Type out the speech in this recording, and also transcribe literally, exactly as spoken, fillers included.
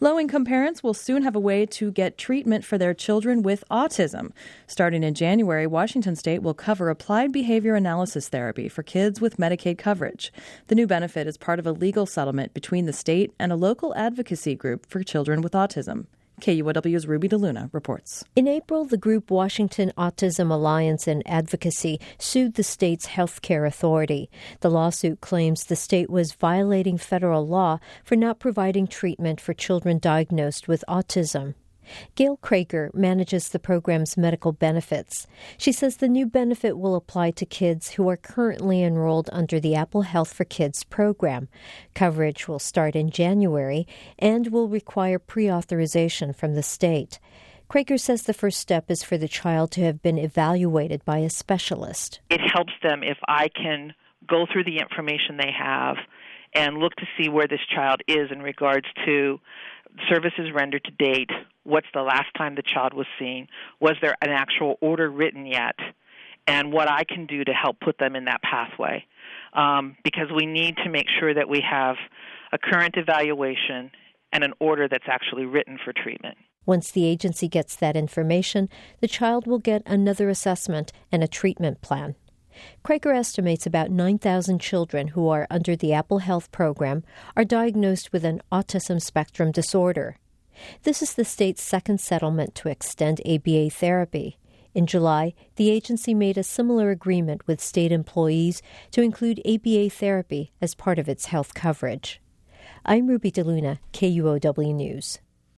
Low-income parents will soon have a way to get treatment for their children with autism. Starting in January, Washington State will cover applied behavior analysis therapy for kids with Medicaid coverage. The new benefit is part of a legal settlement between the state and a local advocacy group for children with autism. K U O W's Ruby DeLuna reports. In April, the group Washington Autism Alliance and Advocacy sued the state's health care authority. The lawsuit claims the state was violating federal law for not providing treatment for children diagnosed with autism. Gail Krager manages the program's medical benefits. She says the new benefit will apply to kids who are currently enrolled under the Apple Health for Kids program. Coverage will start in January and will require pre-authorization from the state. Krager says the first step is for the child to have been evaluated by a specialist. It helps them if I can go through the information they have and look to see where this child is in regards to services rendered to date. What's the last time the child was seen? Was there an actual order written yet? And what I can do to help put them in that pathway. Um, because we need to make sure that we have a current evaluation and an order that's actually written for treatment. Once the agency gets that information, the child will get another assessment and a treatment plan. Krager estimates about nine thousand children who are under the Apple Health program are diagnosed with an autism spectrum disorder. This is the state's second settlement to extend A B A therapy. In July, the agency made a similar agreement with state employees to include A B A therapy as part of its health coverage. I'm Ruby DeLuna, K U O W News.